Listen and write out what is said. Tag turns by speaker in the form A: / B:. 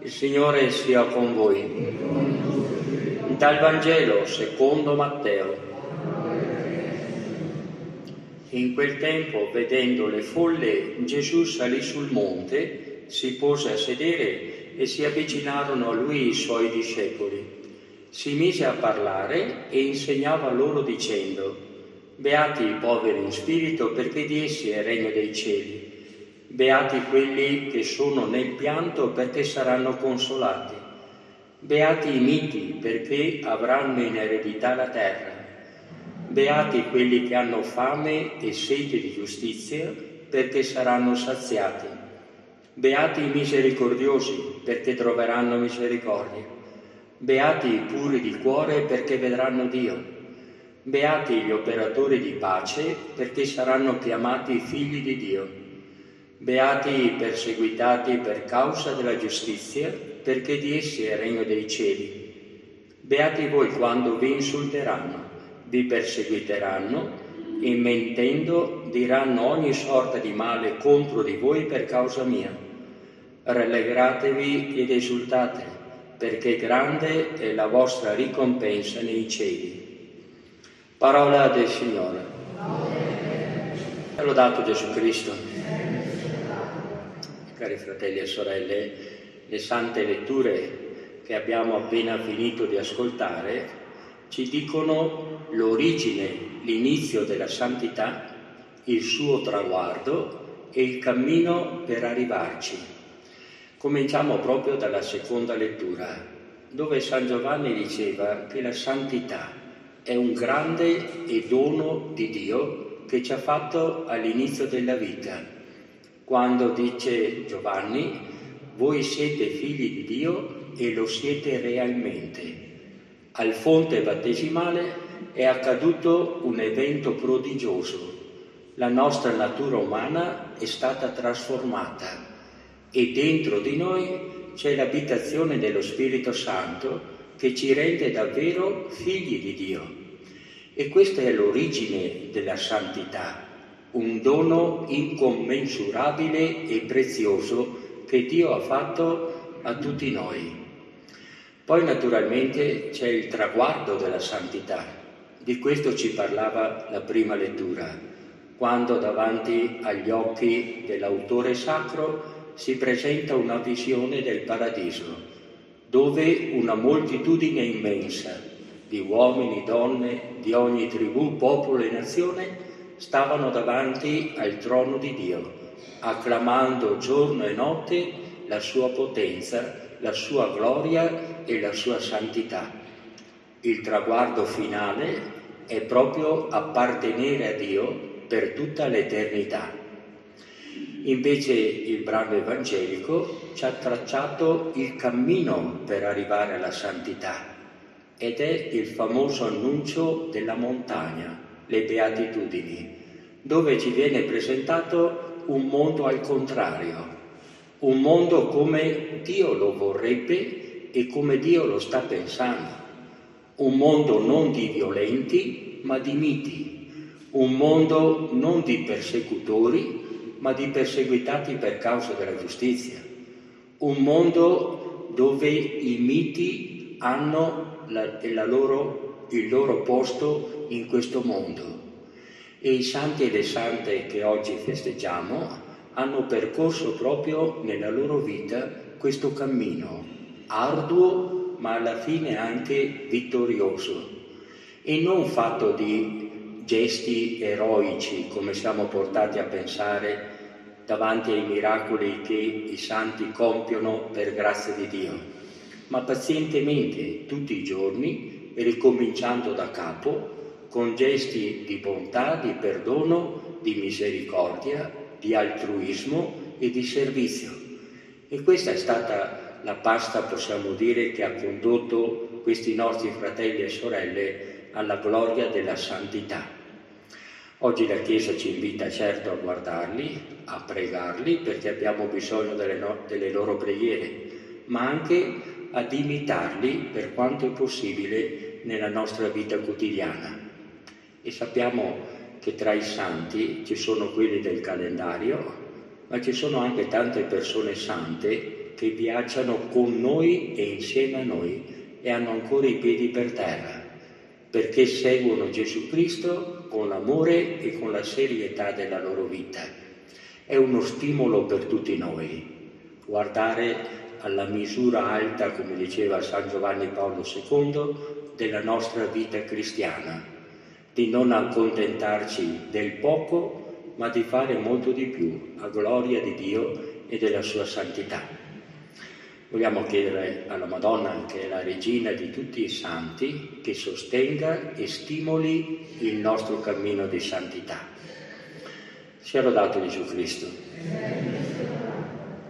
A: Il Signore sia con voi. Dal Vangelo secondo Matteo. In quel tempo, vedendo le folle, Gesù salì sul monte, si pose a sedere e si avvicinarono a lui i suoi discepoli. Si mise a parlare e insegnava loro dicendo: Beati i poveri in spirito, perché di essi è il regno dei cieli. Beati quelli che sono nel pianto, perché saranno consolati. Beati i miti, perché avranno in eredità la terra. Beati quelli che hanno fame e sete di giustizia, perché saranno saziati. Beati i misericordiosi, perché troveranno misericordia. Beati i puri di cuore, perché vedranno Dio. Beati gli operatori di pace, perché saranno chiamati figli di Dio. Beati i perseguitati per causa della giustizia, perché di essi è il regno dei cieli. Beati voi quando vi insulteranno, vi perseguiteranno e mentendo diranno ogni sorta di male contro di voi per causa mia. Rallegratevi ed esultate, perché grande è la vostra ricompensa nei cieli. Parola del Signore. Lodato Gesù Cristo. Cari fratelli e sorelle, le sante letture che abbiamo appena finito di ascoltare ci dicono l'origine, l'inizio della santità, il suo traguardo e il cammino per arrivarci. Cominciamo proprio dalla seconda lettura, dove San Giovanni diceva che la santità è un grande dono di Dio che ci ha fatto all'inizio della vita. Quando dice Giovanni: voi siete figli di Dio e lo siete realmente. Al fonte battesimale è accaduto un evento prodigioso. La nostra natura umana è stata trasformata e dentro di noi c'è l'abitazione dello Spirito Santo che ci rende davvero figli di Dio. E questa è l'origine della santità. Un dono incommensurabile e prezioso che Dio ha fatto a tutti noi. Poi naturalmente c'è il traguardo della santità. Di questo ci parlava la prima lettura, quando davanti agli occhi dell'autore sacro si presenta una visione del paradiso, dove una moltitudine immensa di uomini, donne, di ogni tribù, popolo e nazione stavano davanti al trono di Dio, acclamando giorno e notte la sua potenza, la sua gloria e la sua santità. Il traguardo finale è proprio appartenere a Dio per tutta l'eternità. Invece il brano evangelico ci ha tracciato il cammino per arrivare alla santità ed è il famoso annuncio della montagna, le beatitudini, dove ci viene presentato un mondo al contrario, un mondo come Dio lo vorrebbe e come Dio lo sta pensando, un mondo non di violenti ma di miti, un mondo non di persecutori ma di perseguitati per causa della giustizia, un mondo dove i miti hanno il loro posto in questo mondo. E i santi e le sante che oggi festeggiamo hanno percorso proprio nella loro vita questo cammino, arduo ma alla fine anche vittorioso, e non fatto di gesti eroici come siamo portati a pensare davanti ai miracoli che i santi compiono per grazia di Dio, ma pazientemente tutti i giorni, ricominciando da capo, con gesti di bontà, di perdono, di misericordia, di altruismo e di servizio. E questa è stata la pasta, possiamo dire, che ha condotto questi nostri fratelli e sorelle alla gloria della santità. Oggi la Chiesa ci invita certo a guardarli, a pregarli, perché abbiamo bisogno delle loro preghiere, ma anche ad imitarli per quanto è possibile nella nostra vita quotidiana. E sappiamo che tra i santi ci sono quelli del calendario, ma ci sono anche tante persone sante che viaggiano con noi e insieme a noi e hanno ancora i piedi per terra, perché seguono Gesù Cristo con l'amore e con la serietà della loro vita. È uno stimolo per tutti noi guardare alla misura alta, come diceva San Giovanni Paolo II, della nostra vita cristiana, di non accontentarci del poco, ma di fare molto di più a gloria di Dio e della sua santità. Vogliamo chiedere alla Madonna, che è la regina di tutti i santi, che sostenga e stimoli il nostro cammino di santità. Sia lodato Gesù Cristo.